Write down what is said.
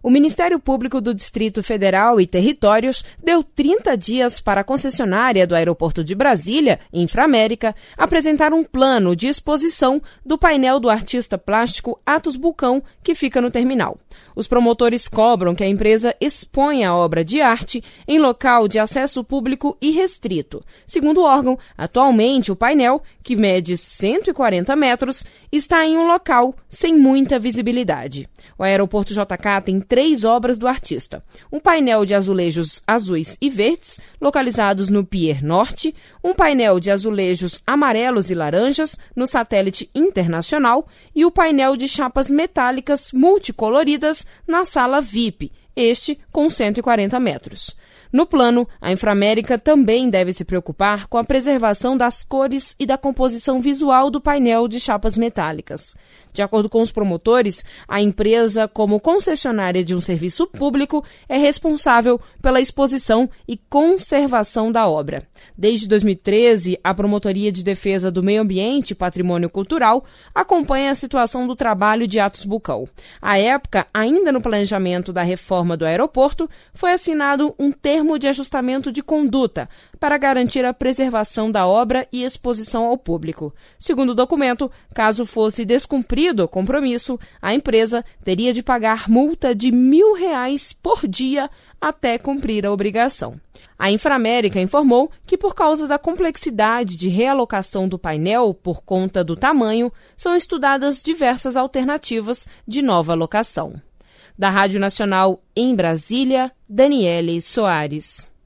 O Ministério Público do Distrito Federal e Territórios deu 30 dias para a concessionária do Aeroporto de Brasília, Inframérica, apresentar um plano de exposição do painel do artista plástico Atos Bulcão, que fica no terminal. Os promotores cobram que a empresa exponha a obra de arte em local de acesso público irrestrito. Segundo o órgão, atualmente o painel, que mede 140 metros, está em um local sem muita visibilidade. O Aeroporto JK tem 3 obras do artista. Um painel de azulejos azuis e verdes, localizados no Pier Norte, um painel de azulejos amarelos e laranjas, no Satélite Internacional, e o painel de chapas metálicas multicoloridas na Sala VIP, este com 140 metros. No plano, a Inframérica também deve se preocupar com a preservação das cores e da composição visual do painel de chapas metálicas. De acordo com os promotores, a empresa, como concessionária de um serviço público, é responsável pela exposição e conservação da obra. Desde 2013, a Promotoria de Defesa do Meio Ambiente e Patrimônio Cultural acompanha a situação do trabalho de Atos Bulcão. À época, ainda no planejamento da reforma do aeroporto, foi assinado um termo de ajustamento de conduta para garantir a preservação da obra e exposição ao público. Segundo o documento, caso fosse descumprido o compromisso, a empresa teria de pagar multa de R$1.000 por dia até cumprir a obrigação. A Inframérica informou que, por causa da complexidade de realocação do painel por conta do tamanho, são estudadas diversas alternativas de nova locação. Da Rádio Nacional em Brasília, Daniele Soares.